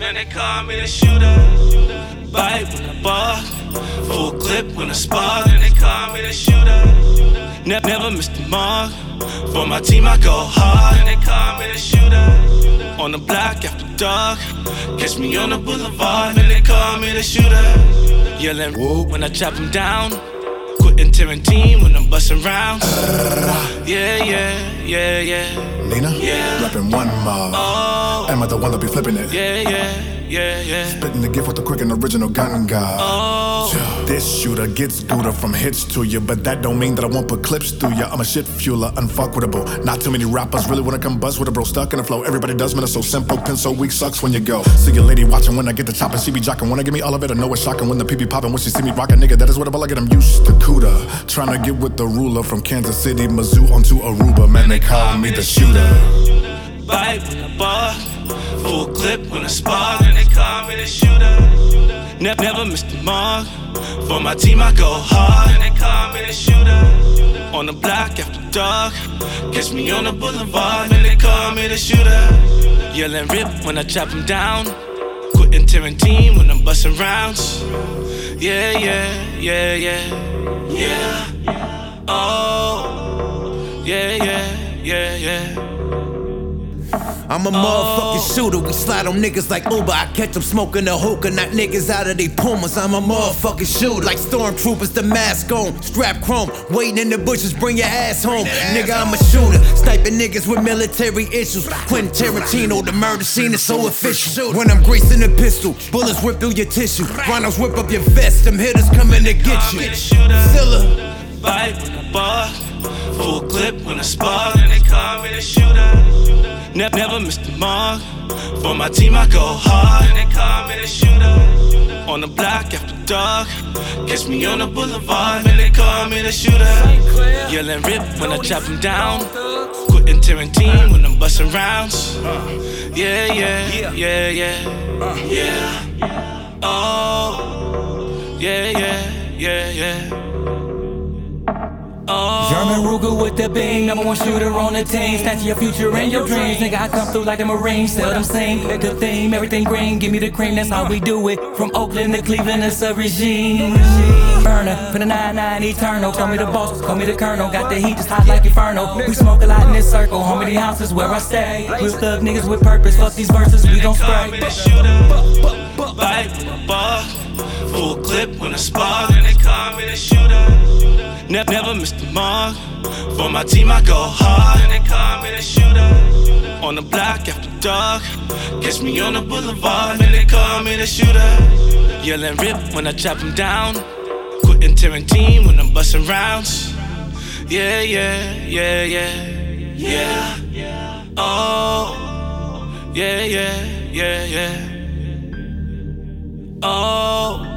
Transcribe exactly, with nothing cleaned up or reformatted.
man, they call me the shooter. Bite when I bark, full clip when I spark, and they call me the shooter. Ne- never miss the mark. For my team, I go hard, and they call me the shooter. On the block after dark, catch me on the boulevard, and they call me the shooter. Yelling whoa when I chop them down, quitting Tarantino when I'm busting rounds. Yeah, yeah, yeah, yeah. Nina, yeah. Rapping one mob. Oh, Am I the one that be flipping it? yeah, yeah, yeah, yeah. Spitting the gift with the quick and original gun guy. Oh, this shooter gets gooder from hits to you, but that don't mean that I won't put clips through you. I'm a shit fueler, unfuckwittable. Not too many rappers really wanna come bust with a bro stuck in the flow. Everybody does, man, it's so simple. Pin so weak sucks when you go. See your lady watching when I get the chopping. She be jocking. Wanna give me all of it, I know it's shocking when the P be popping. When she see me rockin', nigga, that is what I like. I'm used to CUDA. Trying to get with the ruler from Kansas City, Mizzou onto Aruba. Man, they call me the shooter. Bite when I bark, full clip when I spark, and they call me the shooter. Ne- never miss the mark. For my team, I go hard, and they call me the shooter. On the block after dark, catch me on the boulevard, and they call me the shooter. Yelling rip when I chop them down, quitting Tarantino when I'm busting rounds. Yeah, yeah, yeah, yeah, yeah. Oh, yeah, yeah, yeah, yeah. I'm a motherfucking shooter, we slide on niggas like Uber. I catch them smoking a hookah, knock niggas out of they pumas. I'm a motherfucking shooter, like stormtroopers, the mask on, strap chrome, waiting in the bushes, bring your ass home. Nigga, I'm a shooter, sniping niggas with military issues. Quentin Tarantino, the murder scene is so official. When I'm greasing the pistol, bullets rip through your tissue. Rhinos whip up your vest, them hitters coming to get you. Zilla. Bite when I bark, full clip when I spark, and they call me the shooter. Ne- never miss the mark. For my team, I go hard, and they call me the shooter. On the block after dark, catch me on the boulevard, and they call me the shooter. Yelling rip when I chop them down, quitting Tarantino when I'm busting rounds. Yeah, yeah, yeah, yeah, yeah. Oh, yeah, yeah, yeah, yeah. Oh. German Ruger with the beam, number one shooter on the team. Snatch your future and your dreams. Nigga, I come through like the Marines. Tell them sing, the theme, everything green. Give me the cream, that's how we do it. From Oakland to Cleveland, it's a regime. Burner, for the nine nine eternal. Call me the boss, call me the colonel. Got the heat just hot like Inferno. We smoke a lot in this circle. How many houses where I stay? Real thug niggas with purpose. Fuck these verses, we gon' spray. Bite when I bark, full clip when I spark, and they call me the shooter. Ne- never miss the mark. For my team, I go hard, and they call me the shooter. On the block after dark, catch me on the boulevard, and they call me the shooter. Yelling rip when I chop them down, quitting Tarantino when I'm busting rounds. Yeah, yeah, yeah, yeah, yeah. Oh, yeah, yeah, yeah, yeah. Oh.